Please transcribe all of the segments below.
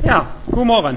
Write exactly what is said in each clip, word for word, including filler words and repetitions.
Ja, god morgen.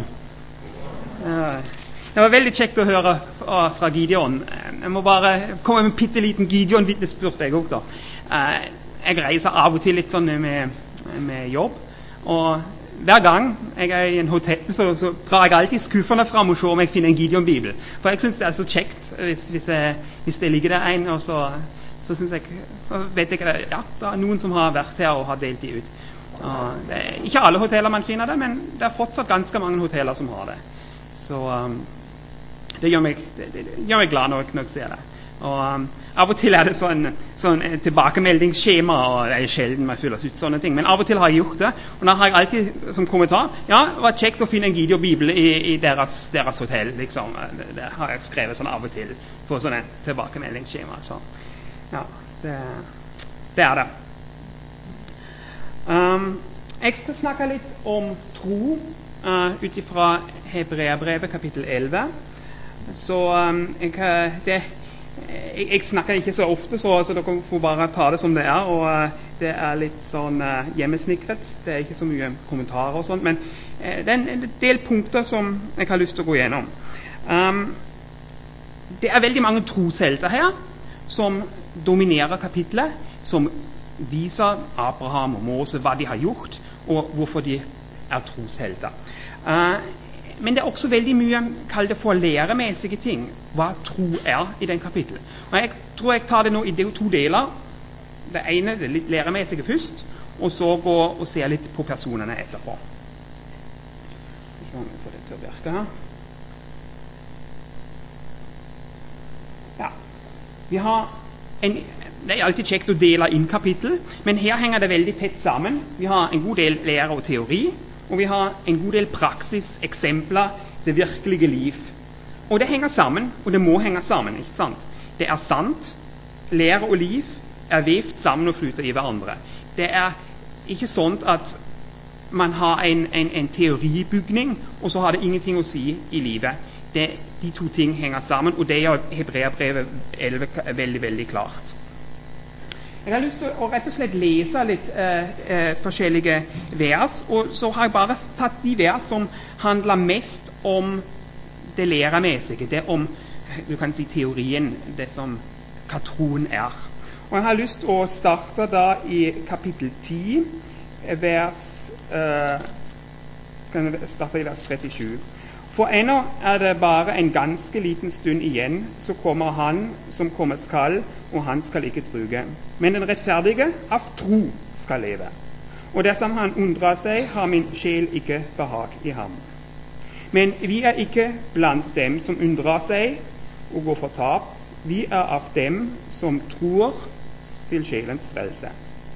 Det var veldig kjekt å høre fra Gideon. Jeg må bare komme med en bitte liten Gideon-vitnesbyrd, jeg òg, da. Jeg reiser av og til litt sånn med, med jobb, og hver gang jeg er i en hotell, så, så drar jeg alltid skuffene fram og ser om jeg finner en Gideon-bibel. For jeg syns det er så kjekt hvis, hvis, jeg, hvis det ligger der en, og så, så, jeg, så vet jeg at ja, det er noen som har vært her og har delt de ut. Og det er ikke alle hoteller man finner det, men det er fortsatt ganske mange hoteller som har det. Så um, det, gjør meg, det, det gjør meg glad når jeg ser det. Og um, Av og til er det sånn, sånn tilbakemeldingsskjema, og det er sjelden man fyller ut sånne ting, men av og til har jeg gjort det. Og da har jeg alltid som kommentar ja, det var kjekt å finne en Gideon-bibel i, i deres, deres hotell. Liksom. Det, det har jeg skrevet sånn av og til på sånne tilbakemeldingsskjema. Så ja, det, det er det. Um, jeg skal snakke litt om tro uh, ut ifra Hebreabrevet kapittel elleve. Så um, jeg, det, jeg, jeg snakker ikke så ofte, så, så dere får bare ta det som det er. Og uh, det er litt sånn uh, hjemmesnikret. Det er ikke så mye kommentarer og sånt, men uh, det er en, en del punkter som jeg har lyst til å gå gjennom. Um, det er veldig mange troshelter her som dominerer kapitlet, som viser Abraham og Mose hva de har gjort, og hvorfor de er troshelter. Uh, men det er også veldig mye, kall det for læremessige ting, hva tro er i den kapitlet. Og jeg tror jeg tar det nå i to deler. Det ene det litt læremessige først, og så gå og se litt på personene etterpå. Så får det til å virke her. Ja, vi har en Det er alltid kjekt å dele inn kapittel, men her henger det veldig tett sammen. Vi har en god del lære og teori, og vi har en god del praksis, eksempler, det virkelige liv. Og det henger sammen, og det må henge sammen, ikke sant? Det er sant, lære og liv er vevt sammen og flyter i hverandre. Det er ikke sånn at man har en, en, en teoribygning, og så har det ingenting å si i livet. Det, de to ting henger sammen, og det gjør Hebreabrevet elleve veldig, veldig klart. Jeg har lyst til å rett og slett lese litt eh, eh, forskjellige vers, og så har jeg bare tatt de vers som handler mest om det læremessige, det om, du kan si teorien, det som hva troen er. Og jeg har lyst til å starte da i kapittel ti, vers, eh, kan jeg starte i vers trettisju. For ennå er det bare en ganske liten stund igjen, så kommer han som kommer skal, og han skal ikke truge. Men den rettferdige av tro skal leve. Og dersom han undrer seg, har min sjel ikke behag i ham. Men vi er ikke blant dem som undrer seg og går fortapt. Vi er av dem som tror til sjelens frelse.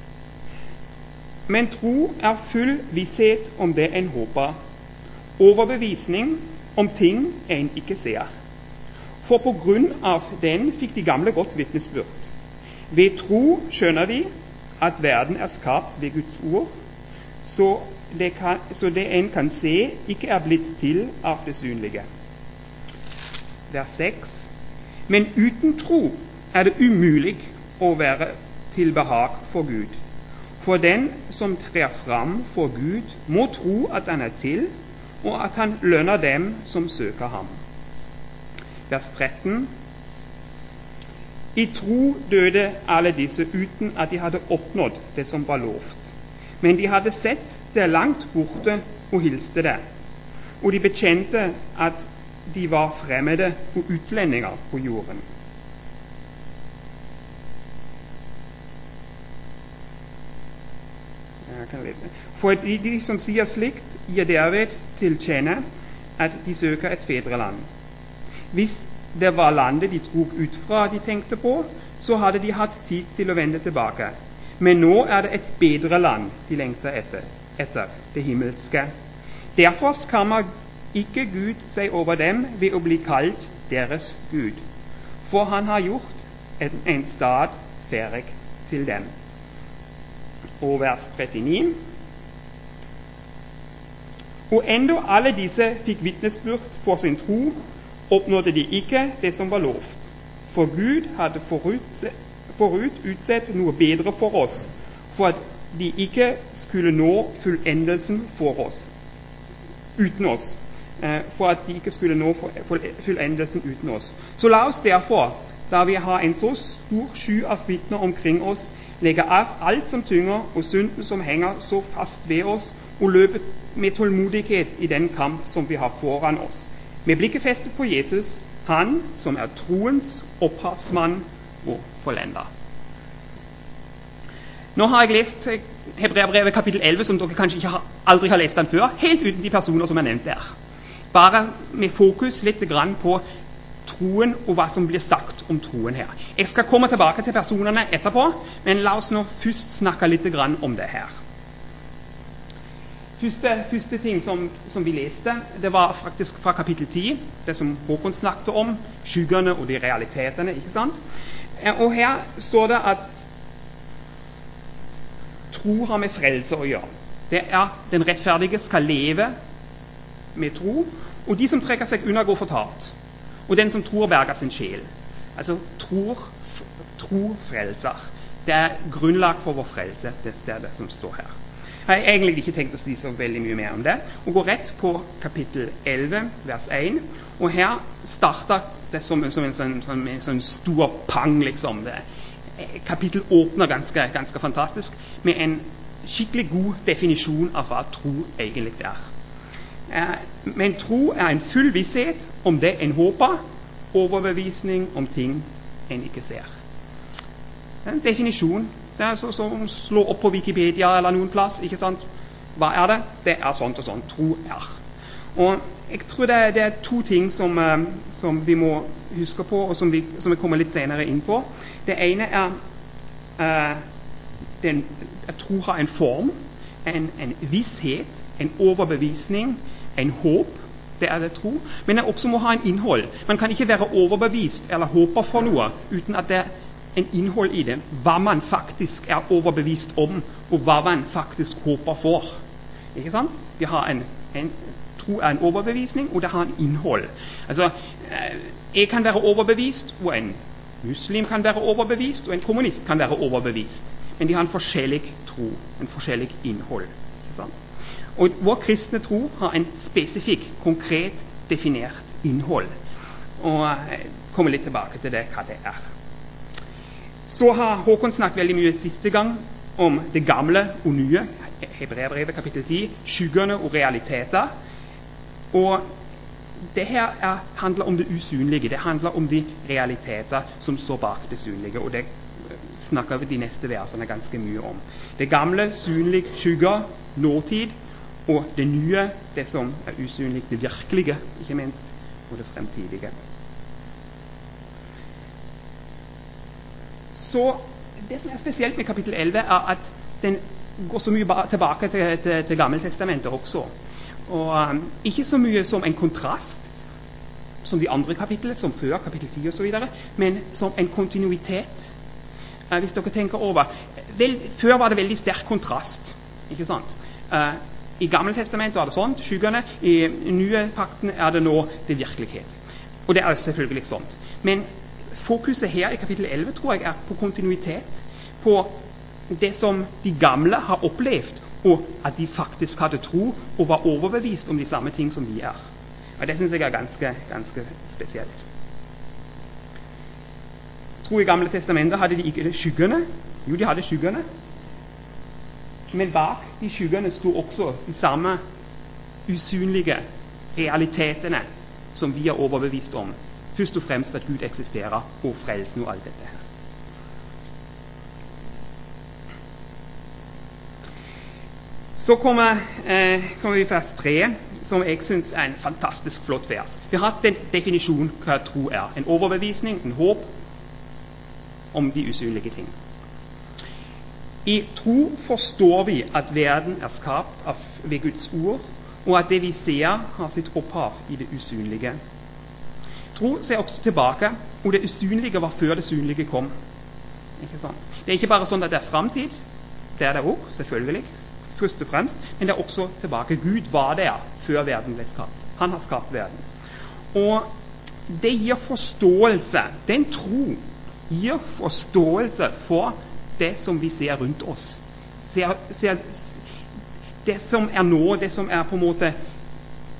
Men tro er full visshet om det en håper, overbevisning om ting en ikke ser. For på grunn av den fikk de gamle godt vitnesbyrd. Ved tro skjønner vi at verden er skapt ved Guds ord, så det, kan, så det en kan se ikke er blitt til av det synlige. Vers seks. Men uten tro er det umulig å være til behag for Gud. For den som trer fram for Gud, må tro at han er til, og at han lønner dem som søker ham. Vers tretten. I tro døde alle disse uten at de hadde oppnådd det som var lovt. Men de hadde sett det langt borte og hilste det. Og de bekjente at de var fremmede og utlendinger på jorden. For de, de som sier slikt, gir derved til kjenne at de søker et fedreland. Hvis det var landet de drog ut fra de tenkte på, så hadde de hatt tid til å vende tilbake. Men nå er det et bedre land de lengter etter, etter det himmelske. Derfor skammer ikke Gud seg over dem ved å bli kalt deres Gud, for han har gjort en, en stad ferdig til dem. Og vers trettini. Og enda alle disse fikk vitnesbyrd for sin tro, oppnådde de ikke det som var lovt. For Gud hadde forut, forut utsett noe bedre for oss, for at de ikke skulle nå fullendelsen for oss. uten oss, for at de ikke skulle nå fullendelsen uten oss. Så la oss derfor, da vi har en så stor sky av vitner omkring oss, legge av alt som tynger og synden som henger så fast ved oss, og løpe med tålmodighet i den kamp som vi har foran oss. Med blikket festet på Jesus, han som er troens opphavsmann og fullender. Nå har jeg lest Hebreerbrevet kapittel elleve, som dere kanskje ikke har, aldri har lest den før, helt uten de personer som er nevnt der. Bare med fokus litt grann på troen og hva som blir sagt om troen her. Jeg skal komme tilbake til personene etterpå, men la oss nå først snakke litt grann om det her. Første, første ting som, som vi leste, det var faktisk fra kapittel ti, det som Håkon snakket om, skyggene og de realitetene, ikke sant? Og her står det at tro har med frelse å gjøre. Det er den rettferdige skal leve med tro, og de som trekker seg unna går fortapt. Og den som tror berger sin sjel. Altså tror, tro frelser. Det er grunnlag for vår frelse, det er det som står her. Jeg har egentlig ikke tenkt å si så veldig mye mer om det, og går rett på kapittel elleve, vers én, og her starter det som, som en sånn, sånn, sånn stor pang, liksom. Det. Kapittel åpner ganske, ganske fantastisk med en skikkelig god definisjon av hva tro egentlig er. Eh, men tro er en full visshet om det en håper, overbevisning om ting en ikke ser. Det er en definisjon. Det er så, som slår opp på Wikipedia eller noen plass, ikke sant? Hva er det? Det er sånt og sånt. Tro er. Og jeg tror det er, det er to ting som, uh, som vi må huske på, og som vi, som vi kommer litt senere inn på. Det ene er uh, den, at tro har en form, en, en visshet, en overbevisning, en håp. Det er det tro. Men det også må ha en innhold. Man kan ikke være overbevist eller håpe for noe uten at det er en innhold i det, hva man faktisk er overbevist om, og hva man faktisk håper for. Ikke sant? Vi har en, en tro er en overbevisning, og det har en innhold. Altså, jeg kan være overbevist, og en muslim kan være overbevist, og en kommunist kan være overbevist. Men de har en forskjellig tro, en forskjellig innhold. Ikke sant? Og vår kristne tro har en spesifikk, konkret, definert innhold. Og jeg kommer litt tilbake til det, hva det er. Så har Håkon snakket veldig mye siste gang om det gamle og nye, Hebreerbrevet kapittel ti, skyggene og realiteter. Og det her er, handler om det usynlige, det handler om de realiteter som står bak det synlige, og det snakker vi de neste versene ganske mye om. Det gamle, synlige, skygger, nåtid, og det nye, det som er usynlig, det virkelige, ikke minst, og det fremtidige. Så det som er spesielt med kapittel elleve, er at den går så mye tilbake til, til, til Gammeltestamentet også. Og um, ikke så mye som en kontrast, som de andre kapitlene, som før, kapittel ti og så videre, men som en kontinuitet. Uh, hvis dere tenker over, vel, før var det veldig sterk kontrast, ikke sant? Uh, I Gammeltestamentet var det sånt, skyggene, i nye pakten er det nå det virkelighet. Og det er selvfølgelig sånt. Men fokuset her i kapittel elleve tror jeg er på kontinuitet, på det som de gamle har opplevd, og at de faktisk hadde tro og var overbevist om de samme ting som vi er. Og det synes jeg er ganske, ganske spesielt. Tro i Gamle Testamentet hadde de ikke skyggene. Jo, de hadde skyggene. Men bak de skyggene sto også de samme usynlige realitetene som vi er overbevist om. Først og fremst at Gud eksisterer, og frelsen og alt dette her. Så kommer, eh, kommer vi til vers tre, som jeg synes er en fantastisk flott vers. Vi har hatt en definisjon hva tro er. En overbevisning, en håp om de usynlige ting. I tro forstår vi at verden er skapt av, ved Guds ord, og at det vi ser har sitt opphav i det usynlige. Tro ser også tilbake, og det usynlige var før det synlige kom. Ikke sant? Det er ikke bare sånn at det er fremtid, det er det også, selvfølgelig, først og fremst, men det er også tilbake. Gud var der før verden ble skapt. Han har skapt verden. Og det gir forståelse, den tro gir forståelse for det som vi ser rundt oss. Ser, ser, det som er nå, det som er på en måte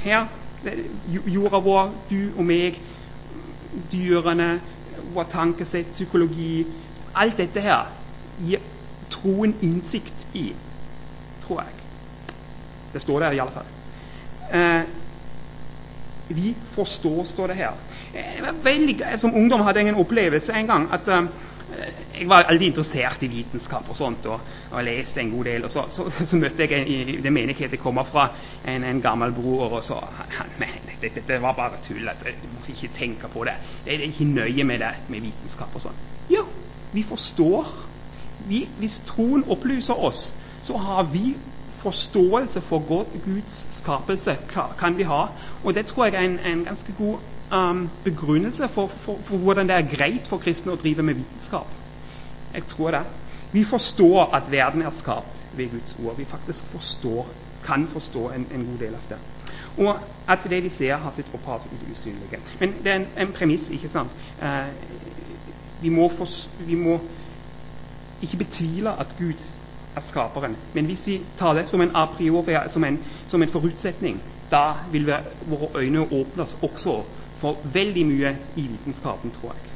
her, jorda vår, du og meg, dyrene, vår tankesett, psykologi, alt dette her gir troen innsikt i, tror jeg. Det står der i alle fall. Eh, vi forstår, står det her. Jeg var veldig, som ungdom hadde jeg en opplevelse en gang at eh, jeg var alltid interessert i vitenskap og sånt, og, og leste en god del, og så, så, så møtte jeg en, i det menigheten jeg kommer fra, en, en gammel bror, og så han, men dette, dette var bare tull, altså, du må ikke tenke på det, det er ikke nøye med det, med vitenskap og sånt. Jo, vi forstår, vi, hvis troen opplyser oss, så har vi forståelse for God, Guds skapelse, kan vi ha, og det tror jeg er en, en ganske god Um, begrunnelse for, for, for hvordan det er greit for kristne å drive med vitenskap. Jeg tror det. Vi forstår at verden er skapt ved Guds ord. Vi faktisk forstår, kan forstå en, en god del av det. Og at det vi ser har sitt opphav i det usynlige. Men det er en, en premiss, ikke sant? Uh, vi, må for, vi må ikke betvile at Gud er skaperen, men hvis vi tar det som en a priori, som en, som en forutsetning, da vil vi, våre øyne åpnes også for veldig mye i vitenskapen, tror jeg.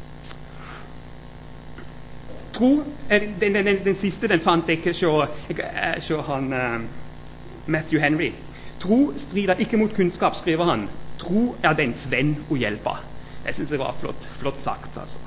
Tro, den, den, den, den siste den fant jeg ikke så han uh, Matthew Henry. Tro strider ikke mot kunnskap, skriver han. Tro er dens venn og hjelper. Jeg synes det var flott, flott sagt, altså.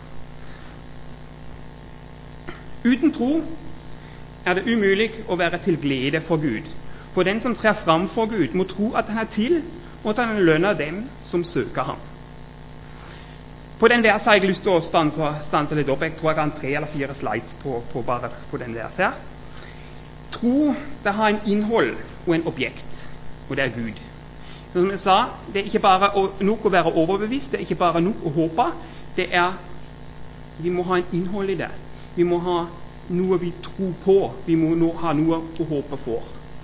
Uten tro er det umulig å være til glede for Gud. For den som trer fram for Gud, må tro at han er til, og at han lønner dem som søker ham. På den verset har jeg lyst til å stanse, stanse litt opp. Jeg tror jeg har en tre eller fire slides på, på bare på den verset her. Tro, det har en innhold og en objekt, og det er Gud. Så som jeg sa, det er ikke bare nok å være overbevist, det er ikke bare nok å håpe, det er, vi må ha en innhold i det. Vi må ha noe vi tror på, vi må no, ha noe å håpe for.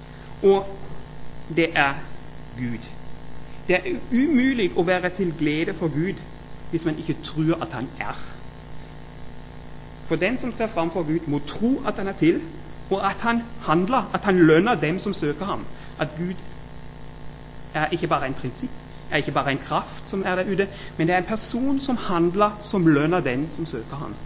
Og det er Gud. Det er umulig å være til glede for Gud hvis man ikke tror at han er. For den som trer fram for Gud må tro at han er til, og at han handler, at han lønner dem som søker ham. At Gud er ikke bare en prinsipp, er ikke bare en kraft som er der ute, men det er en person som handler, som lønner den som søker ham.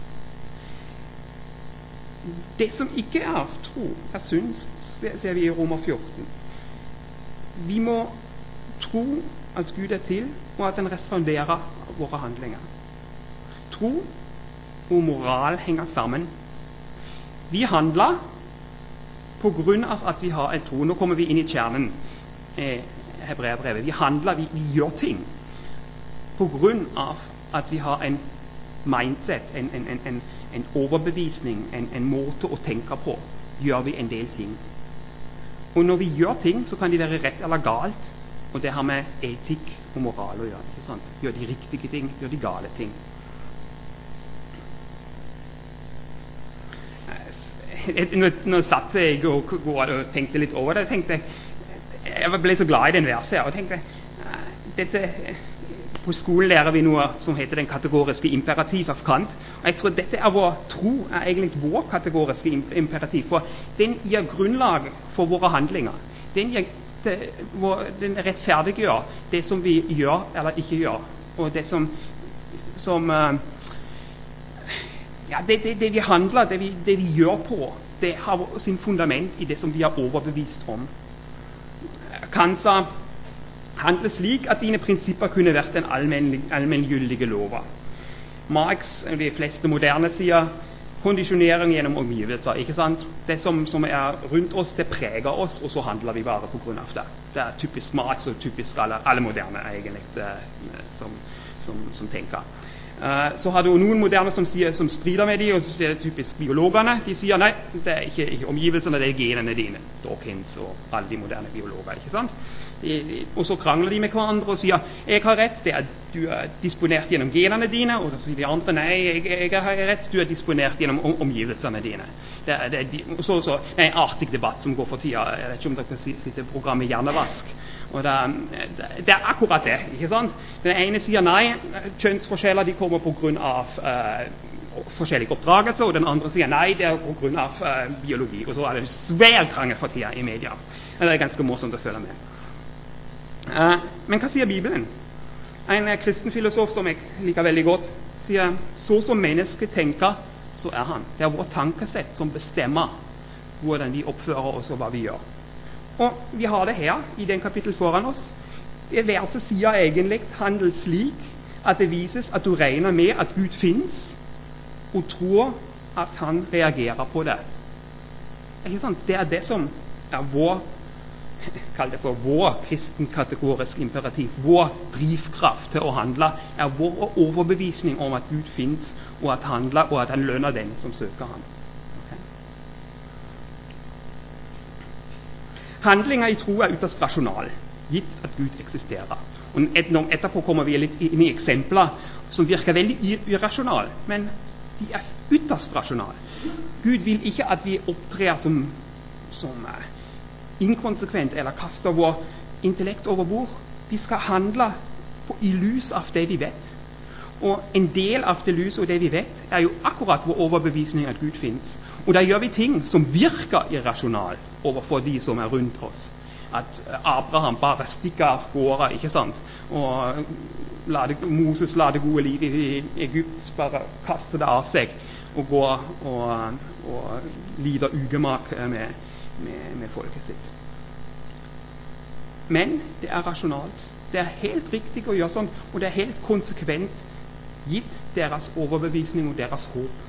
Det som ikke er tro, er synd, ser vi i Romer fjorten. Vi må tro at Gud er til, og at han responderer våre handlinger. Tro og moral henger sammen. Vi handler på grunn av at vi har en tro. Nå kommer vi inn i kjernen eh, Hebreerbrevet. Vi handler, vi, vi gjør ting på grunn av at vi har en mindset, en, en, en, en, en overbevisning, en, en måte å tenke på. Gjør vi en del ting. Og når vi gjør ting, så kan de være rett eller galt, og det har med etikk og moral å gjøre, ikke sant? Gjør de riktige ting, gjør de gale ting. Nå, nå satt jeg og, og tenkte litt over det. Jeg tenkte, jeg ble så glad i den verset her, og tenkte, dette, på skolen lærer vi noe som heter den kategoriske imperativ av Kant, og jeg tror dette er vår tro, er egentlig vår kategoriske imperativ, for den gir grunnlag for våre handlinger. Den gir Det, den rettferdiggjør det som vi gjør eller ikke gjør, og det som, som uh, ja, det, det, det vi handler, det vi, det vi gjør på, det har sin fundament i det som vi er overbevist om. Kant sa, handle slik at dine prinsipper kunne vært den allmenngyldige lover. Marx, de fleste moderne, sier kondisjonering gjennom omgivelser, ikke sant? Det som, som er rundt oss, det preger oss, og så handler vi bare på grunn av det. Det er typisk Marx og typisk alle, alle moderne egentlig, det, som, som, som tenker. Uh, så har du noen moderne som, sier, som strider med de, og så er det typisk biologerne. De sier nei, det er ikke, ikke omgivelsene, det er genene dine. Dawkins og alle de moderne biologer, ikke sant? De, de, og så krangler de med hverandre og sier jeg har rett, det er, du er disponert gjennom genene dine, og så sier de andre nei, jeg, jeg har rett, du er disponert gjennom om, omgivelsene dine. Det er, det er, og så, så, det er en artig debatt som går for tida. Jeg vet ikke om dere kan sitte i programmet Hjernevask, og det, det, det er akkurat det, ikke sant? Den ene sier nei, kjønnsforskjeller de kommer på grunn av uh, forskjellig oppdragelse, og den andre sier nei, det er på grunn av uh, biologi, og så er det svær krangel for tida i media. Det er ganske morsomt å følge med. Eh, men hva sier Bibelen? En eh, kristen filosof som jeg liker veldig godt, sier så som mennesket tenker, så er han. Det er vår tankesett som bestemmer hvordan vi oppfører oss og hva vi gjør. Og vi har det her i den kapittel foran oss. Det verset sier egentlig handel slik at det vises at du regner med at Gud finnes, og tror at han reagerer på det. Ikke sant? Det er det som er vår, kall det for vår kristen kategorisk imperativ, vår drivkraft til å handle, er vår overbevisning om at Gud finnes, og at handler, og at han lønner den som søker ham. Okay. Handlinger i tro er ytterst rasjonal, gitt at Gud eksisterer. Og etterpå kommer vi litt inn i eksempler som virker veldig irrasjonale, men de er ytterst rasjonale. Gud vil ikke at vi opptrer som, som uh, inkonsekvent eller kaster vår intellekt over bord. Vi skal handle på, i lys av det vi vet. Og en del av det lys og det vi vet, er jo akkurat vår overbevisning at Gud finnes. Og da gjør vi ting som virker irrasjonalt overfor de som er rundt oss. At Abraham bare stikker av gårde, ikke sant? Og la det, Moses la det gode liv i Egypt, bare kaste det av seg og gå og, og lider ugemak med, med, med folket sitt. Men det er rasjonalt. Det er helt riktig å gjøre sånn, og det er helt konsekvent gitt deres overbevisning og deres håp.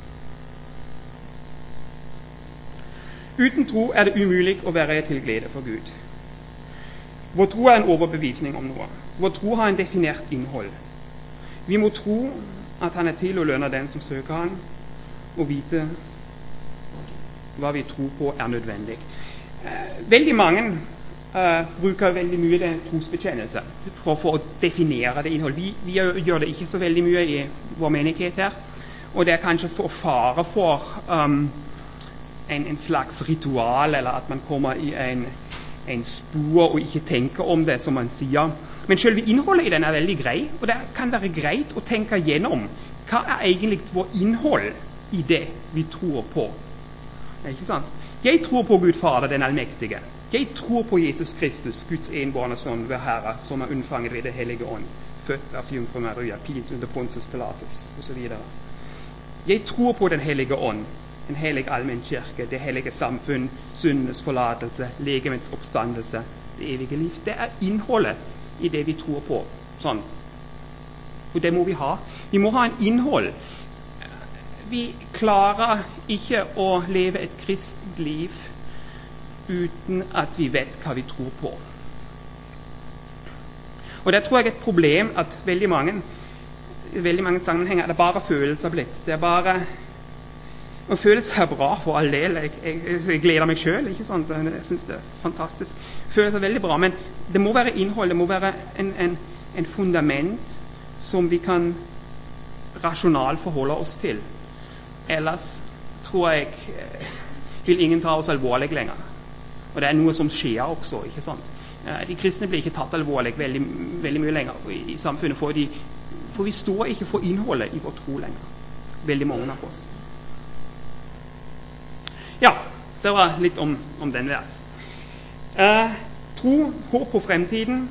Uten tro er det umulig å være til glede for Gud. Vår tro er en overbevisning om noe. Vår tro har en definert innhold. Vi må tro at han er til å lønne den som søker han, og vite hva vi tror på er nødvendig. Eh, veldig mange eh, bruker veldig mye det trosbekjennelse for, for å definere det innhold. Vi, vi gjør det ikke så veldig mye i vår menighet her, og det er kanskje for fare for um, en, en slags ritual, eller at man kommer i en en spor og ikke tenker om det, som man sier. Men selve innholdet i den er veldig grei, og det kan være greit å tenke gjennom hva er egentlig vår innhold i det vi tror på. Ikke sant? Jeg tror på Gud Fader den allmektige. Jeg tror på Jesus Kristus, Guds enbårne sønn, vår Herre, som er unnfanget ved det hellige ånd, født av jomfru Maria, pint under Pontius Pilatus, osv. Jeg tror på den hellige ånd, en hellig allmenn kirke, det hellige samfunn, syndenes forlatelse, legemets oppstandelse, det evige liv. Det er innholdet i det vi tror på. Sånn. Og det må vi ha. Vi må ha en innhold. Vi klarer ikke å leve et kristent liv uten at vi vet hva vi tror på. Og det tror jeg er et problem at veldig mange, veldig mange sammenhenger er det bare følelser blitt. Det er bare å føle seg bra for all del. Jeg, jeg, jeg gleder meg selv, ikke sant? Jeg synes det er fantastisk. Føle seg veldig bra, men det må være innhold, det må være en, en, en fundament som vi kan rasjonalt forholde oss til. Ellers tror jeg vil ingen ta oss alvorlig lenger. Og det er noe som skjer også, ikke sant? De kristne blir ikke tatt alvorlig veldig, veldig mye lenger i, i samfunnet, for, de, for vi står ikke for innholdet i vår tro lenger. Veldig mange av oss. Ja, det var litt om, om den vers. Eh, tro, håp på fremtiden.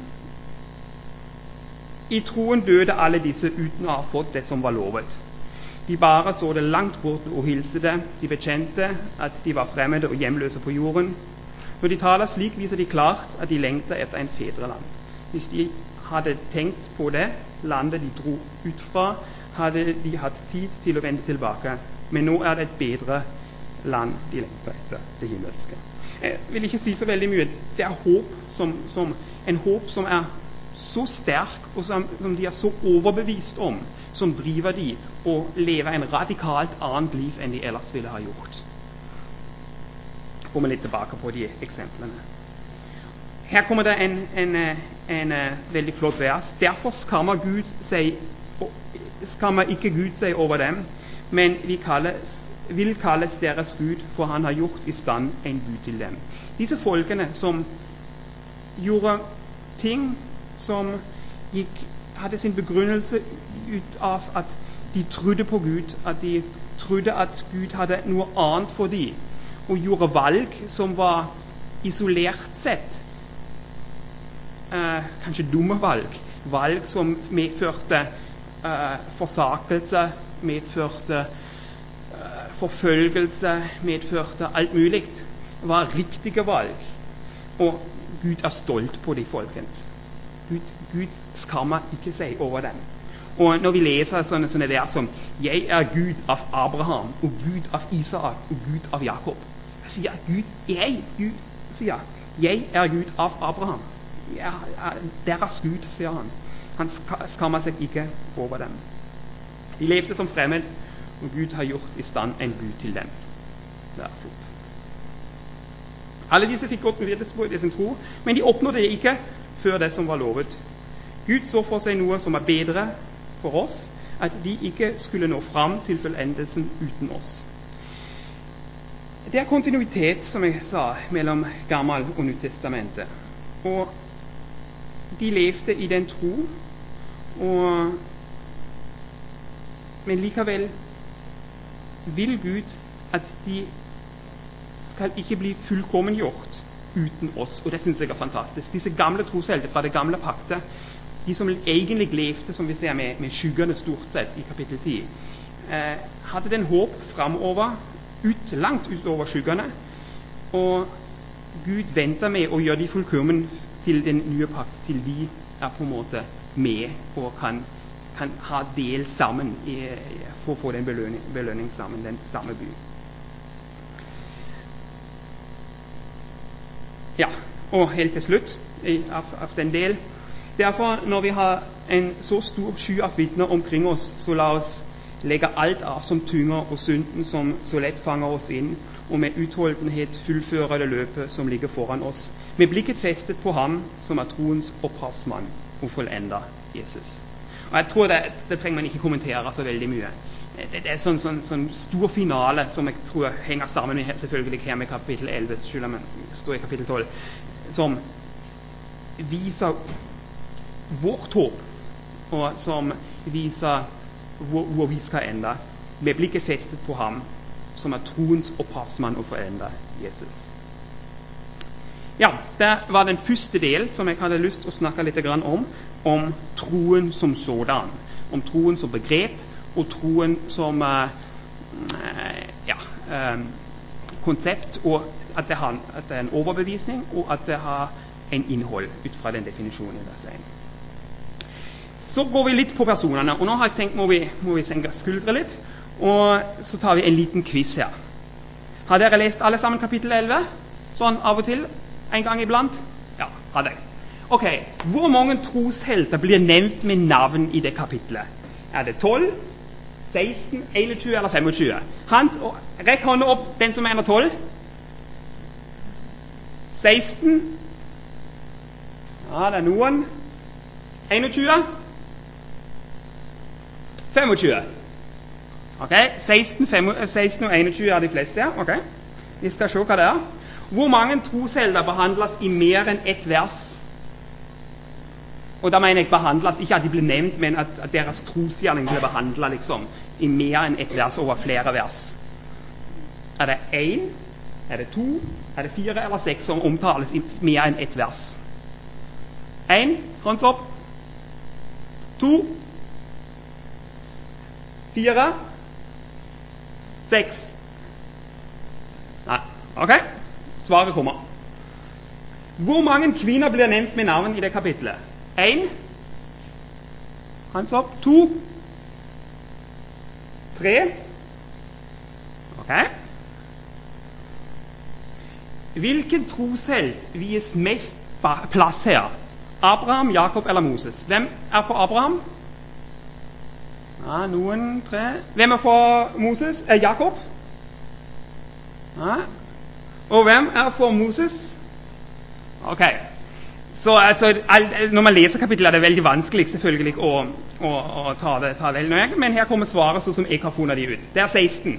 I troen døde alle disse uten å ha fått det som var lovet. De bare så det langt borte og hilste det. De bekjente at de var fremmede og hjemløse på jorden. Når de taler slik, viser de klart at de lengter etter en fedreland. Hvis de hadde tenkt på det landet de dro ut fra, hadde de hatt tid til å vende tilbake. Men nå er det et bedre land de lengter etter, det himmelske. Jeg vil ikke si så veldig mye. Det er håp som, som, en håp som er så sterk, og som, som de er så overbevist om, som driver de å leve en radikalt annet liv enn de ellers ville ha gjort. Jeg kommer litt tilbake på de eksemplene. Her kommer det en, en, en, en, en veldig flott vers. Derfor skammer, Gud seg, skammer ikke Gud seg over dem, men vi kalles vil kalles deres Gud, for han har gjort i stand en Gud til dem. Disse folkene som gjorde ting som gikk, hadde sin begrunnelse ut av at de trodde på Gud, at de trodde at Gud hadde noe annet for dem, og gjorde valg som var isolert sett eh, kanskje dumme valg. Valg som medførte eh, forsakelse, medførte eh, forfølgelse, medførte alt mulig. Det var riktige valg. Og Gud er stolt på de folkens. Gud, Gud skammer ikke seg over dem. Og når vi leser sånne, sånne vers som «Jeg er Gud av Abraham, og Gud av Isak, og Gud av Jakob», jeg sier Gud, jeg, Gud, sier «Jeg er Gud av Abraham». Jeg er deres Gud, sier han. Han skammer seg ikke over dem. De levde som fremmed, og Gud har gjort i stand en Gud til dem. Det er flott. Alle disse fikk godt bevirkning i sin tro, men de oppnådde det ikke før det som var lovet. Gud så for seg noe som er bedre for oss, at de ikke skulle nå fram til fullendelsen uten oss. Det er kontinuitet, som jeg sa, mellom Gammel og Nytestamentet. Og de levde i den tro, og, men likevel vil Gud at de skal ikke bli fullkommengjort uten oss, og det synes jeg er fantastisk. Disse gamle troshelter fra det gamle paktet, de som egentlig levde, som vi ser med, med skyggene stort sett i kapittel ti, eh, hadde den håp fremover, ut, langt utover skyggene, og Gud venter med å gjøre de fullkommen til den nye pakt, til de er på en måte med og kan, kan ha del sammen i, for å få den belønning, belønning sammen, den samme by. Ja, og helt til slutt av, av den del. Derfor, når vi har en så stor sky av vitner omkring oss, så la oss legge alt av som tynger og synden som så lett fanger oss inn, og med utholdenhet fullføre det løpet som ligger foran oss, med blikket festet på ham som er troens opphavsmann og fullender, Jesus. Og jeg tror det, det trenger man ikke kommentere så veldig mye. Det, det er sånn, sånn, sånn stor finale som jeg tror henger sammen med, selvfølgelig her med kapittel elleve, selv om jeg står i kapittel tolv, som viser vårt håp, og som viser hvor, hvor vi skal ende, med blikket festet på ham som er troens opphavsmann og fullender, Jesus. Ja, det var den første del som jeg hadde lyst til å snakke litt om, om troen som sådan, om troen som begrep, og troen som uh, ja, um, konsept, og at det, har, at det er en overbevisning, og at det har en innhold ut fra den definisjonen det sier. Så går vi litt på personene, og nå har jeg tenkt må vi, må vi senke skuldre litt, og så tar vi en liten quiz her. Har dere lest alle sammen kapittel elleve? Sånn av og til, en gang iblant? Ja, har dere. Ok, hvor mange troshelter blir nevnt med navn i det kapitlet? Er det tolv, seksten, enogtjue eller femogtjue? Hand, rekk hånden opp, den som mener tolv. seksten. Ja, det er noen. enogtjue. femogtjue. Ok, seksten, seksten og enogtjue er de fleste, ja. Ok, vi skal se hva det er. Hvor mange troshelter behandles i mer enn ett vers? Og da mener jeg behandles, ikke at de blir nevnt, men at, at deres trosgjerning blir behandlet liksom, i mer enn ett vers over flere vers. Er det én, er det to, er det fire eller seks som omtales i mer enn ett vers? Én, hånds opp. To, fire, seks. Nei, ok, svaret kommer. Hvor mange kvinner blir nevnt med navn i det kapitlet? En, hands opp, to, tre, ok. Hvilken troshelt vies mest plass her? Abraham, Jakob eller Moses? Hvem er for Abraham? Ja, noen tre. Hvem er for Moses? Er Jakob? Ja. Og hvem er for Moses? Ok. Så altså, når man leser kapittelet er det veldig vanskelig selvfølgelig å, å, å ta det, ta det nøye, men her kommer svaret så som jeg har funnet de ut. Det er seksten.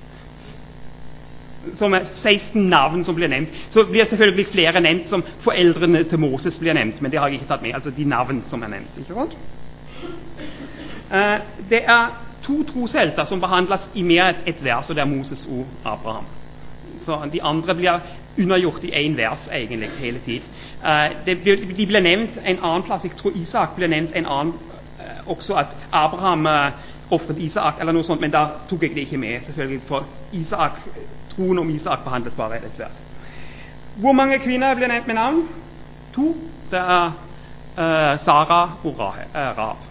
Som er seksten navn som blir nevnt. Så blir selvfølgelig flere nevnt som foreldrene til Moses blir nevnt, men det har jeg ikke tatt med, altså de navn som er nevnt. Ikke sant? Uh, det er to troshelter som behandles i mer enn ett vers, og det er Moses og Abraham. Så de andre blir undergjort i én vers egentlig hele tid. Uh, de, de ble nevnt en annen plass. Jeg tror Isak ble nevnt en annen uh, også, at Abraham uh, offret Isak eller noe sånt, men da tok jeg det ikke med, selvfølgelig, for Isak, troen om Isak behandles bare i et vers. Hvor mange kvinner ble nevnt med navn? To. Det er uh, Sara og Rahab.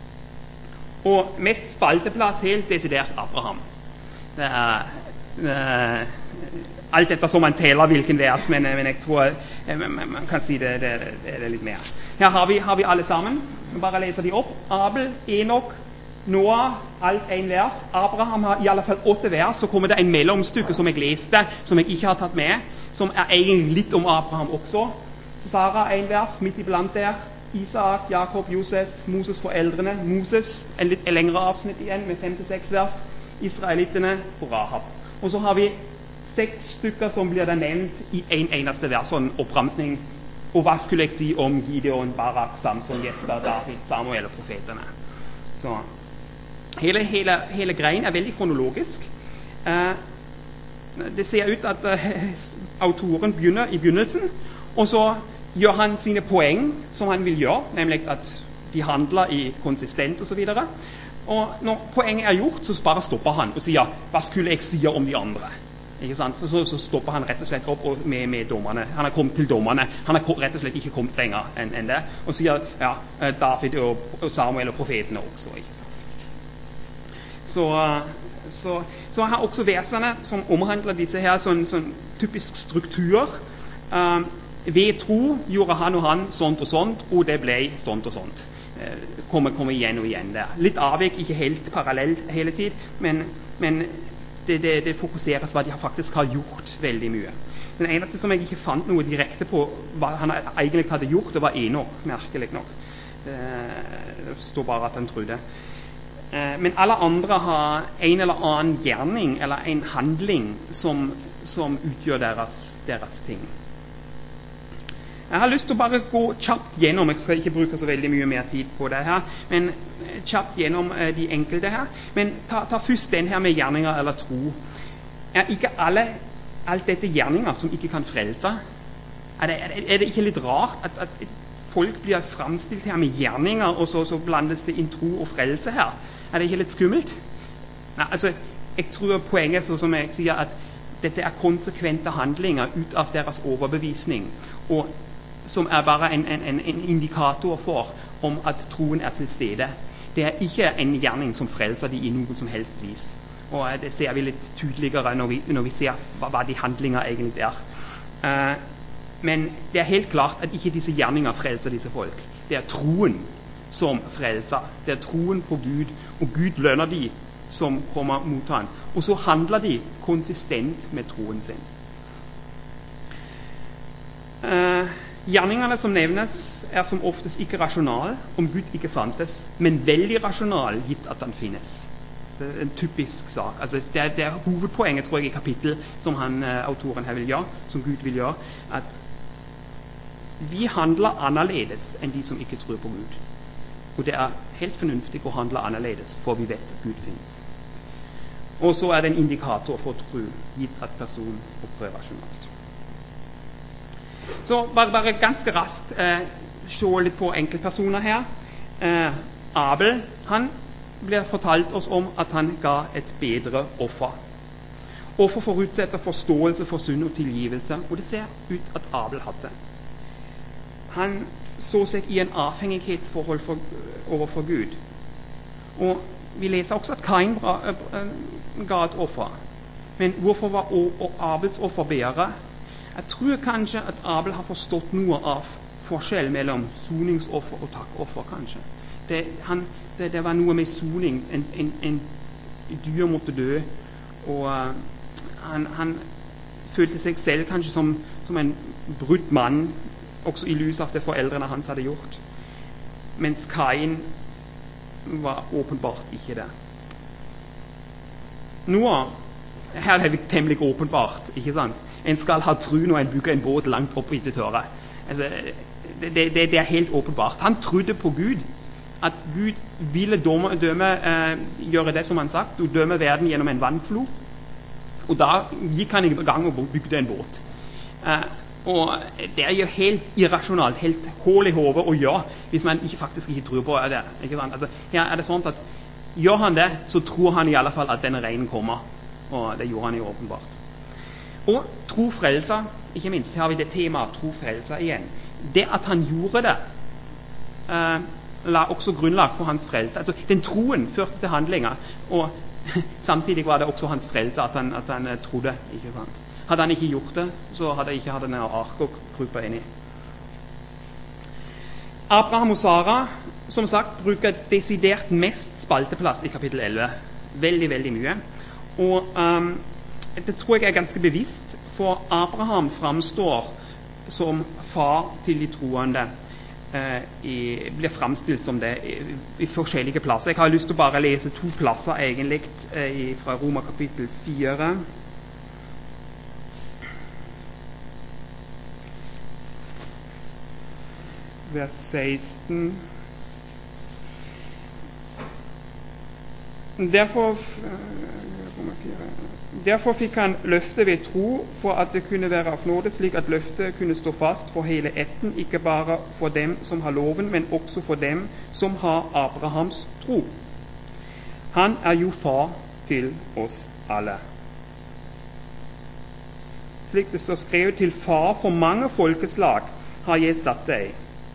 Og mest spalteplass helt desidert Abraham. Det er uh, alt etter som man teller hvilken vers, men, men jeg tror uh, man kan si det, det, det, det er litt mer. Her har vi, har vi alle sammen. Bare leser de opp. Abel, Enok, Noah, alt en vers. Abraham har i alle fall åtte vers. Så kommer det en mellomstykke som jeg leste, som jeg ikke har tatt med, som er egentlig litt om Abraham også. Sara en vers, midt iblant der. Isak, Jakob, Josef, Moses foreldrene. Moses, en litt lengre avsnitt igjen med fem til seks vers. Israelittene og Rahab. Og så har vi seks stykker som blir det nevnt i en eneste vers, sånn oppramsning. Og hva skulle jeg si om Gideon, Barak, Samson, Jesper, David, Samuel og profetene. Så hele, hele, hele greien er veldig kronologisk. Eh, det ser ut at eh, autoren begynner i begynnelsen, og så gjør han sine poeng som han vil gjøre, nemlig at de handler i konsistent og så videre. Og når poenget er gjort, så bare stopper han og sier, hva skulle jeg si om de andre? Ikke sant? Så, så, så stopper han rett og slett opp med, med dommerne. Han har kommet til dommerne. Han har rett og slett ikke kommet lenger enn, enn det. Og sier, ja, David og, og Samuel og profetene også. Ikke sant? Så, så, så han har også versene som omhandler disse her sånn, sånn typisk struktur. Um, ved tro gjorde han og han sånt og sånt, og det ble sånt og sånt. Uh, kommer, kommer igjen og igjen der. Litt avvik, ikke helt parallelt hele tid, men, men Det, det, det fokuseres hva de faktisk har gjort veldig mye. Den eneste som jeg ikke fant noe direkte på hva han egentlig hadde gjort, det var Enok, merkelig nok. Det, det står bare at han trodde. Men alle andre har en eller annen gjerning eller en handling som, som utgjør deres, deres ting. Jeg har lyst til å bare gå kjapt gjennom, jeg skal ikke bruke så veldig mye mer tid på det her, men kjapt gjennom eh, de enkelte her. Men ta, ta først den her med gjerninger eller tro. Er ikke alle, alt dette gjerninger som ikke kan frelse? Er det, er det, er det ikke litt rart at, at folk blir fremstilt her med gjerninger, og så, så blandes det inn tro og frelse her? Er det ikke litt skummelt? Nei, altså, jeg tror poenget er så som jeg sier, at dette er konsekvente handlinger ut av deres overbevisning, og som er bare en, en, en indikator for om at troen er til stede. Det er ikke en gjerning som frelser de i noen som helst vis. Og det ser vi litt tydeligere når vi, når vi ser hva, hva de handlinger egentlig er. Uh, men det er helt klart at ikke disse gjerninger frelser disse folk. Det er troen som frelser. Det er troen på Gud, og Gud lønner de som kommer mot han. Og så handler de konsistent med troen sin. Uh, Gjerningene som nevnes er som oftest ikke rasjonal om Gud ikke fantes, men veldig rasjonal gitt at han finnes. Det er en typisk sak. Altså, det, er, det er hovedpoenget, tror jeg, i kapittel som han, uh, autoren her vil gjøre, som Gud vil gjøre, at vi handler annerledes enn de som ikke tror på Gud. Og det er helt fornuftig å handle annerledes, for vi vet at Gud finnes. Og så er det en indikator for tro, gitt at personen opptrer rasjonalt. Så bare, bare ganske raskt eh, se litt på enkeltpersoner her. Eh, Abel, han blir fortalt oss om at han ga et bedre offer. Offer forutsetter forståelse for synd og tilgivelse, og det ser ut at Abel hadde. Han så seg i en avhengighetsforhold for, overfor Gud. Og vi leser også at Kain bra, eh, ga et offer. Men hvorfor var Abels offer bedre? Jeg tror kanskje at Abel har forstått noe av forskjell mellom soningsoffer og takkoffer, kanskje. Det, han, det, det var noe med soning. En, en, en dyr måtte dø, og uh, han, han følte seg selv kanskje som, som en brutt mann, også i lys av det foreldrene hans hadde gjort. Mens Kain var åpenbart ikke det. Noe her er det temmelig åpenbart, ikke sant? En skal ha tro når en bygger en båt langt opp i det tørre. Altså, det, det, det er helt åpenbart. Han trodde på Gud, at Gud ville dømme, dømme eh, gjøre det som han sagt, og dømme verden gjennom en vannflod. og da gikk han i gang og bygde en båt. Eh, og det er jo helt irrasjonalt, helt hål i hodet å gjøre hvis man ikke faktisk ikke tror på det. Ikke sant? Altså, her er det sånn at gjør han det, så tror han i alle fall at denne regnen kommer, og det gjorde han jo åpenbart. Og tro frelser, ikke minst, her har vi det temaet tro frelser igjen. Det at han gjorde det, eh, la også grunnlag for hans frelse. Altså, den troen førte til handlinger, og samtidig var det også hans frelse at han, at han eh, trodde, ikke sant? Hadde han ikke gjort det, så hadde jeg ikke hatt denne ark å krype inn i. Abraham og Sara, som sagt, bruker desidert mest spalteplass i kapittel elleve. Veldig, veldig mye. Og um, det tror jeg er ganske bevisst, for Abraham framstår som far til de troende. Eh, i, blir framstilt som det i, i forskjellige plasser. Jeg har lyst til å bare lese to plasser egentlig eh, fra Roma kapittel fire. Vers seksten. Derfor, derfor fikk han løftet ved tro, for at det kunne være av nåde, slik at løftet kunne stå fast for hele ætten, ikke bare for dem som har loven, men også for dem som har Abrahams tro. Han er jo far til oss alle. Slik det står skrevet, til far for mange folkeslag har jeg satt deg.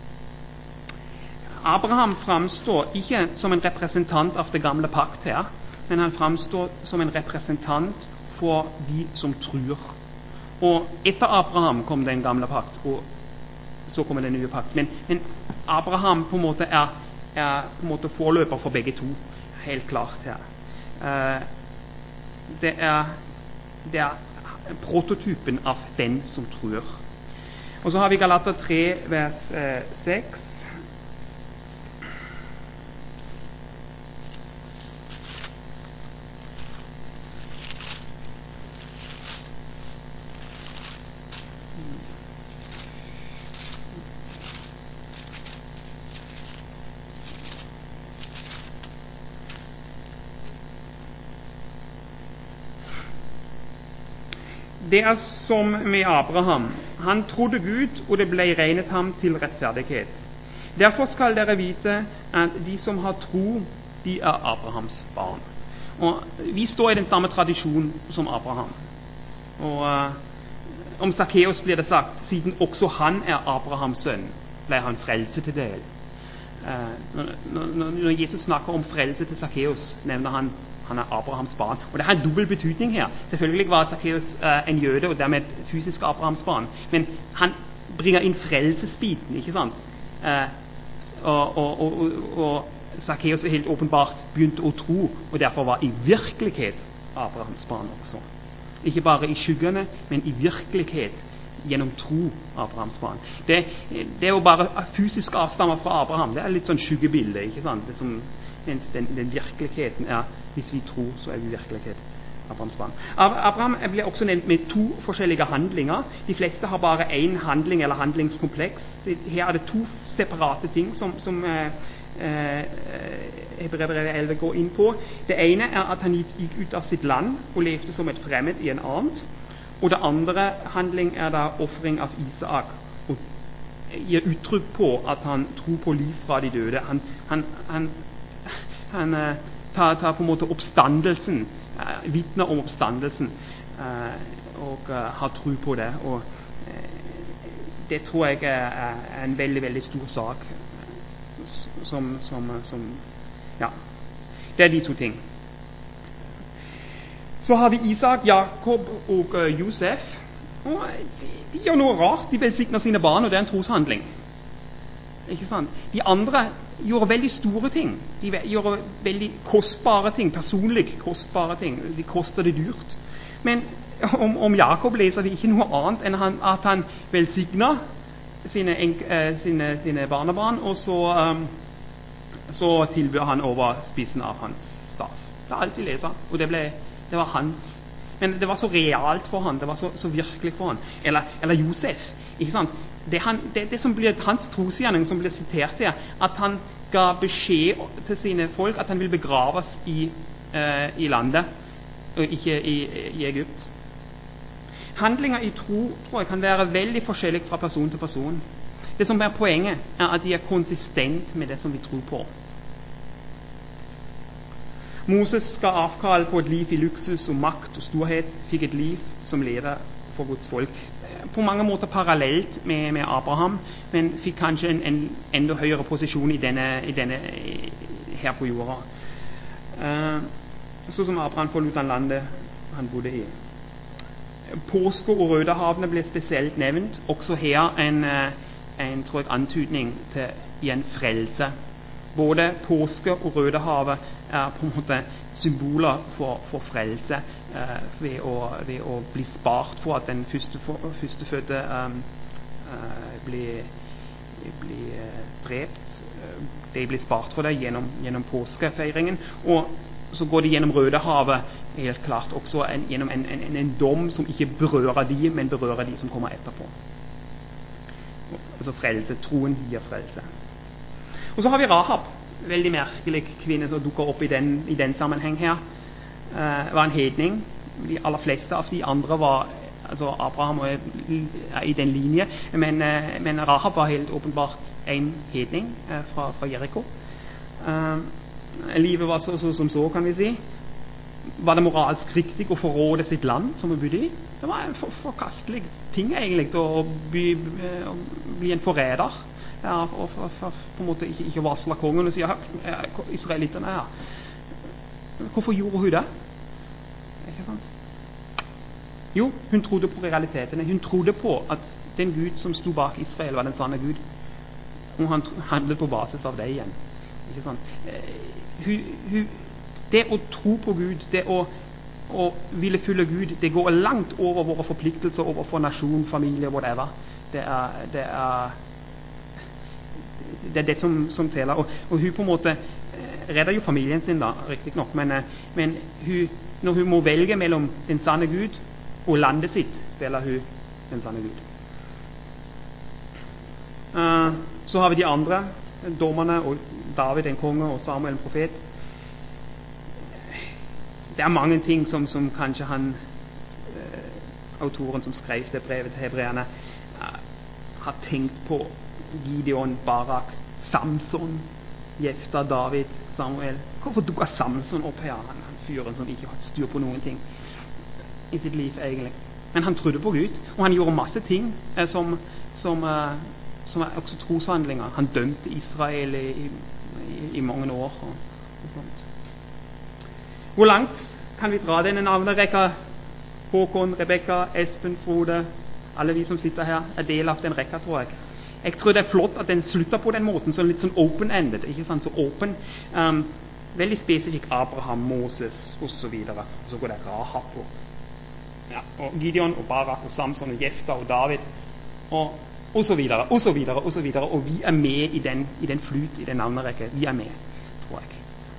Abraham framstår ikke som en representant av det gamle pakt her, men han framstår som en representant for de som tror. Og etter Abraham kom den gamle pakt, og så kommer den nye pakt. Men, men Abraham på en måte er, er på en måte forløper for begge to, helt klart her. Uh, det, er, det er prototypen av den som tror. Og så har vi Galater tre, vers seks. Uh, Det er som med Abraham. Han trodde Gud, og det ble regnet ham til rettferdighet. Derfor skal dere vite at de som har tro, de er Abrahams barn. Og vi står i den samme tradisjonen som Abraham. Og uh, om Zacchaeus blir det sagt, siden også han er Abrahams sønn, ble han frelse til del. Uh, når, når Jesus snakker om frelse til Zacchaeus, nevner han han er Abrahams barn. Og det har en dobbel betydning her. Selvfølgelig var Zacchaeus uh, en jøde, og dermed fysisk Abrahams barn. Men han bringer inn frelsesbiten, ikke sant? Uh, og, og, og, og, og Zacchaeus er helt åpenbart begynte å tro, og derfor var i virkelighet Abrahams barn også. Ikke bare i skyggene, men i virkelighet gjennom tro Abrahams barn. Det, det er jo bare fysisk avstammer fra Abraham. Det er litt sånn skyggebilde, ikke sant? Det som, den, den, den virkeligheten er, hvis vi tror, så er vi i virkelighet Abrahams barn. Abraham blir også nevnt med to forskjellige handlinger. De fleste har bare én handling eller handlingskompleks. Her er det to separate ting som, som eh, Hebreerbrevet elleve går inn på. Det ene er at han gikk ut av sitt land og levde som et fremmed i en annet. Og det andre handling er da offring av Isak, og gir uttrykk på at han tror på liv fra de døde. Han, han, han, han uh, tar, tar på en måte oppstandelsen, uh, vitner om oppstandelsen, uh, og uh, har tro på det. Og uh, det tror jeg er, er en veldig, veldig stor sak. Som, som, som ja, det er de to ting. Så har vi Isak, Jakob og uh, Josef. Og de, de gjør noe rart. De velsigner sine barn, og det er en troshandling. Ikke sant? De andre gjorde veldig store ting. De gjorde veldig kostbare ting, personlig kostbare ting. De koster det dyrt. Men om, om Jakob leser vi ikke noe annet enn han, at han velsigner sine, uh, sine, sine barnebarn, og så, um, så tilbyr han over spissen av hans stav. Det er alt vi leser, og det ble det var hans. Men det var så realt for han, det var så, så virkelig for han. Eller, eller Josef, ikke sant? Det, han, det, det som blir hans trosgjerning som blir sitert her, at han ga beskjed til sine folk at han vil begraves i, eh, i landet og ikke i, i Egypt. Handlinger i tro tror jeg kan være veldig forskjellig fra person til person. Det som er poenget, er at de er konsistent med det som vi tror på. Moses skal avkall på et liv i luksus og makt og storhet, fikk et liv som leder for Guds folk. På mange måter parallelt med, med Abraham, men fikk kanskje en, en enda høyere posisjon i denne, i denne her på jorda. Uh, så som Abraham forlot han landet han bodde i. Påske og Rødehavene ble spesielt nevnt. Også her en, en tror jeg, antydning til i en frelse. Både påske og Rødehavet er på en måte symboler for, for frelse eh, ved, å, ved å bli spart for at den første, førstefødte um, uh, blir, blir uh, drept. De blir spart for det gjennom, gjennom påskefeiringen. Og så går de gjennom Rødehavet helt klart også en, gjennom en, en, en dom som ikke berører de, men berører de som kommer etterpå. Altså frelse, troen gir frelse. Og så har vi Rahab, veldig merkelig kvinne som dukker opp i den, i den sammenheng her. Uh, var en hedning. De aller fleste av de andre var, altså Abraham er i den linje, men, uh, men Rahab var helt åpenbart en hedning uh, fra, fra Jericho. Uh, livet var så, så som så, kan vi si. Var det moralsk riktig å forråde sitt land som hun bodde i? Det var en for, forkastelig ting egentlig å bli, å bli en forræder. Ja, og for, for, på en måte ikke, ikke varsle kongen og si ja, israelitterne her. Hvorfor gjorde hun det? Ikke sant? Jo, hun trodde på realitetene. Hun trodde på at den Gud som sto bak Israel var den sanne Gud. Og han handlet på basis av det igjen. Ikke sant? Hun, hun, det å tro på Gud, det å, å ville følge Gud, det går langt over våre forpliktelser overfor nasjon, familie, whatever. Det er, det er det er det som, som teller, og, og hun på en måte redder jo familien sin da, riktig nok, men, men hun, når hun må velge mellom den sanne Gud og landet sitt, velger hun den sanne Gud. Uh, så har vi de andre dommerne, og David en konge og Samuel en profet. Det er mange ting som, som kanskje han uh, autoren som skrev det brevet til hebreerne uh, har tenkt på. Gideon, Barak, Samson, Jefta, David, Samuel. Hvorfor dukker Samson opp her? Han, han fyren som ikke har styr på noen ting i sitt liv egentlig. Men han trodde på Gud, og han gjorde masse ting eh, som, som, eh, som er også troshandlinger. Han dømte Israel i, i, i mange år og, og sånt. Hvor langt kan vi dra denne navnerekka? Håkon, Rebekka, Espen, Frode, alle vi som sitter her er del av den rekka, tror jeg. Jeg tror det er flott at den slutter på den måten, så litt sånn open-ended, ikke sant, så åpen. Um, veldig spesifikk Abraham, Moses, og så videre. Og så går det Rahab på. Ja, og Gideon, og Barak, og Samson, og Jefta, og David, og, og så videre, og så videre, og så videre. Og vi er med i den, i den flut, i den navnerekke. Vi er med, tror jeg.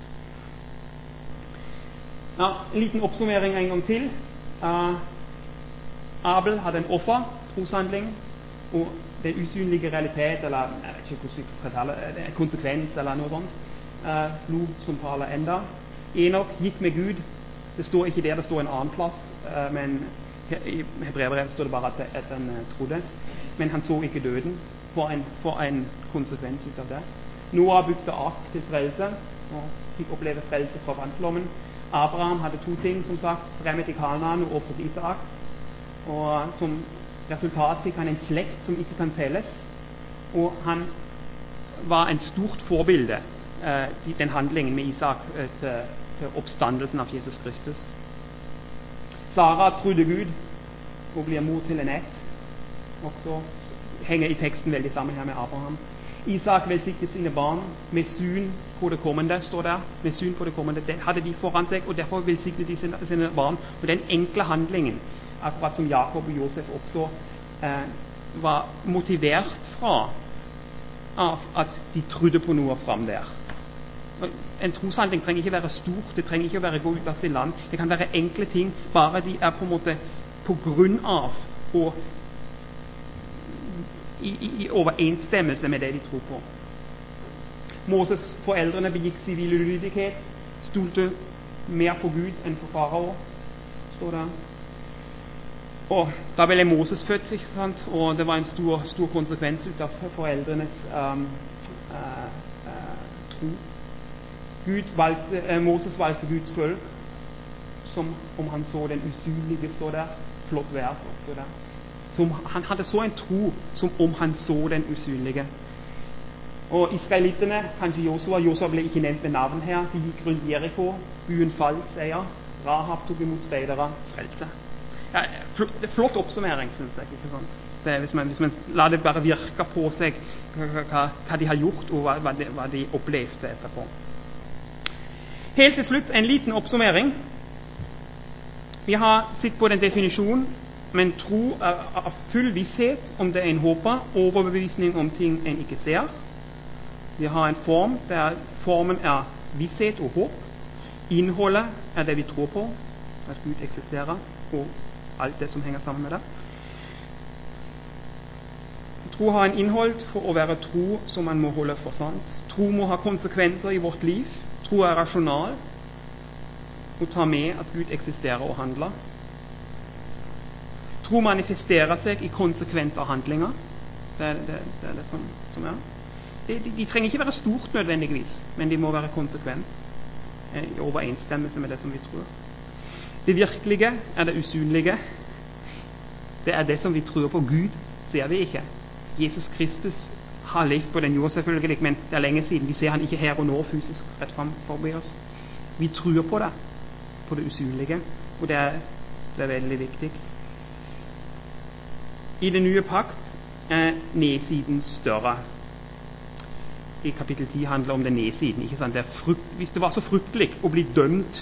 Ja, en liten oppsummering en gang til. Uh, Abel hadde en offer, troshandling, og den usynlige realitet, eller jeg vet ikke hvordan vi skal tale, konsekvens eller noe sånt. Uh, blod som taler enda. Enok gikk med Gud. Det står ikke der, det står en annen plass, uh, men i Hebreerbrevet står det bare at, at han uh, trodde. Men han så ikke døden for en, for en konsekvens ut av det. Noah bygde ark til frelse, og fikk oppleve frelse fra vannflommen. Abraham hadde to ting, som sagt, fremmet i Kanaan og offret Isak. Og som resultat fikk han en slekt som ikke kan telles, og han var en stort forbilde, eh, den handlingen med Isak eh, til, til oppstandelsen av Jesus Kristus. Sara trodde Gud og blir mor til en ett, også henger i teksten veldig sammen her med Abraham. Isak velsignet sine barn med syn på det kommende, står der, med syn på det kommende, det hadde de foran seg, og derfor velsignet de sine, sine barn, og den enkle handlingen, akkurat som Jakob og Josef også eh, var motivert fra av at de trodde på noe fram der. En troshandling trenger ikke være stort, det trenger ikke være gå ut av sitt land, det kan være enkle ting, bare de er på en måte på grunn av og i, i, i overensstemmelse med det de tror på. Moses' foreldrene begikk sivil ulydighet, stolte mer på Gud enn på farao. står det. Og da ble Moses født, ikke sant? Og det var en stor, stor konsekvens ut av foreldrenes um, uh, uh, tro. Gud valgte, uh, Moses valgte Guds følg, som om han så den usynlige, står der. Flott vers også der. Som, han hadde så en tro som om han så den usynlige. Og israelittene, kanskje Josua, Josua ble ikke nevnt med navn her, de gikk rundt Jericho, byen falt, seier, Rahab tok imot speidere, frelse. Ja, det er flott oppsummering, synes jeg. Ikke sant? Det er, hvis, man, hvis man lar det bare virke på seg hva, hva, hva de har gjort, og hva, hva, de, hva de opplevde etterpå. Helt til slutt, en liten oppsummering. Vi har sett på den definisjonen, men tro er av full visshet om det en håper, overbevisning om ting en ikke ser. Vi har en form der formen er visshet og håp. Innholdet er det vi tror på, at Gud eksisterer, og alt det som henger sammen med det. Tro har en innhold for å være tro som man må holde for sant. Tro må ha konsekvenser i vårt liv. Tro er rasjonal og tar med at Gud eksisterer og handler. Tro manifesterer seg i konsekvente handlinger. Det er det, det, er det som, som er. De, de, de trenger ikke være stort nødvendigvis, men de må være konsekvent, i overensstemmelse med det som vi tror. Det virkelige er det usynlige. Det er det som vi tror på. Gud ser vi ikke. Jesus Kristus har levd på den jord selvfølgelig, men det er lenge siden. Vi ser han ikke her og nå fysisk rett frem forbi oss. Vi tror på det, på det usynlige, og det er, det er veldig viktig. I den nye pakt er nedsiden større. I kapittel ti handler om den nedsiden. Ikke sant? Det er frukt, hvis det var så fryktelig å bli dømt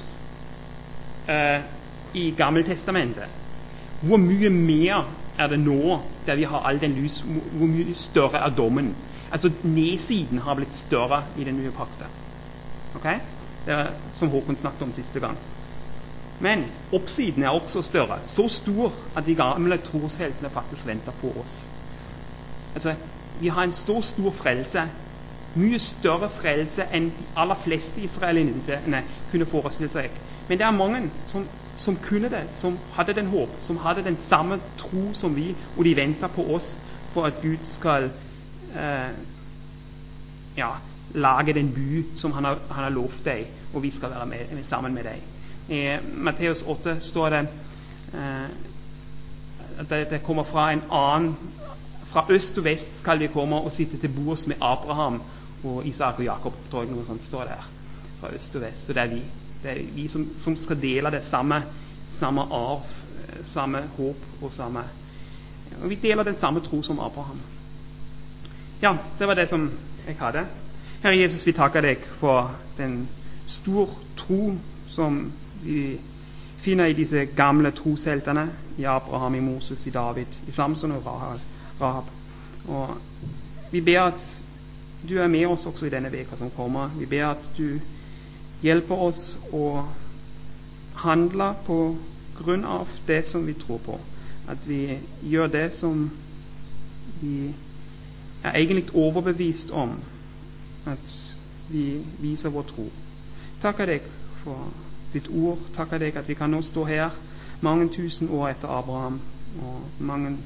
uh, i Gammeltestamentet, hvor mye mer er det nå der vi har all den lys, hvor mye større er dommen? Altså nedsiden har blitt større i den nye pakten. Ok? Det er som Håkon snakket om siste gang. Men oppsiden er også større, så stor at de gamle trosheltene faktisk venter på oss. Altså, vi har en så stor frelse, mye større frelse enn de aller fleste israelittene kunne forestille seg. Men det er mange som, som kunne det, som hadde den håp, som hadde den samme tro som vi, og de venter på oss for at Gud skal eh, ja, lage den by som han har, han har lovt deg, og vi skal være med, med, sammen med deg. I Matteus åtte står det eh, at det, det kommer fra en annen, fra øst og vest skal vi komme og sitte til bords med Abraham og Isak og Jakob, tror jeg noe sånt står der, fra øst og vest. Og det er vi, det er vi som, som skal dele det samme, samme arv, samme håp og samme, og vi deler den samme tro som Abraham. Ja, det var det som jeg hadde. Herre Jesus, vi takker deg for den stor tro som vi finner i disse gamle trosheltene, i Abraham, i Moses, i David, i Samson og Rahab. Og vi ber at du er med oss også i denne veka som kommer. Vi ber at du hjelper oss å handle på grunn av det som vi tror på. At vi gjør det som vi er egentlig overbevist om, at vi viser vår tro. Takker deg for ditt ord. Takker deg at vi kan nå stå her mange tusen år etter Abraham, og mange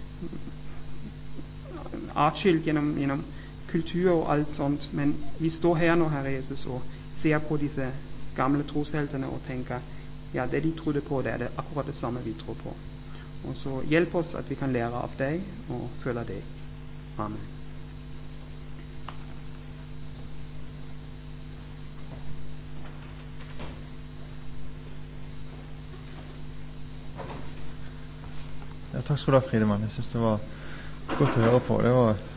atskilt gjennom, gjennom kultur og alt sånt, men vi står her nå, Herre Jesus, og ser på disse gamle trosheltene og tenker, ja, det de trodde på, det er det akkurat det samme vi tror på. Og så hjelp oss at vi kan lære av deg og følge deg. Amen. Ja, takk skal du ha, Friedemann. Jeg synes det var godt å høre på. Det var